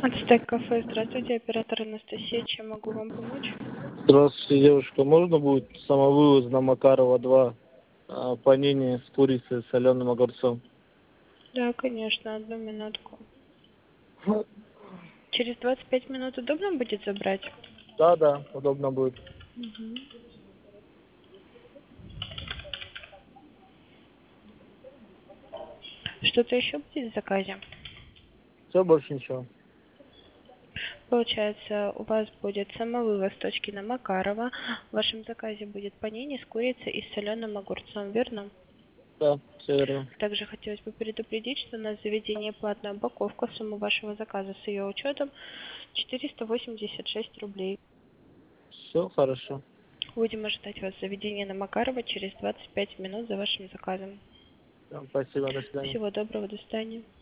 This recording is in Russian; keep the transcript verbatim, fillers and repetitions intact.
Ацтек кафе. Здравствуйте, оператор Анастасия. Чем могу вам помочь? Здравствуйте, девушка. Можно будет самовывоз на Макарова два, а, панини с курицей, соленым огурцом? Да, конечно, одну минутку. Через двадцать пять минут удобно будет забрать? Да, да, удобно будет. Угу. Что-то еще будет в заказе? Все, больше ничего. Получается, у вас будет самовывоз точки на Макарова. В вашем заказе будет панини с курицей и соленым огурцом, верно? Да, все верно. Также хотелось бы предупредить, что у нас в заведении платная упаковка. Сумма вашего заказа с ее учетом четыреста восемьдесят шесть рублей. Все хорошо. Будем ожидать вас в заведении на Макарова через двадцать пять минут за вашим заказом. Всем спасибо, до свидания. Всего доброго, до свидания.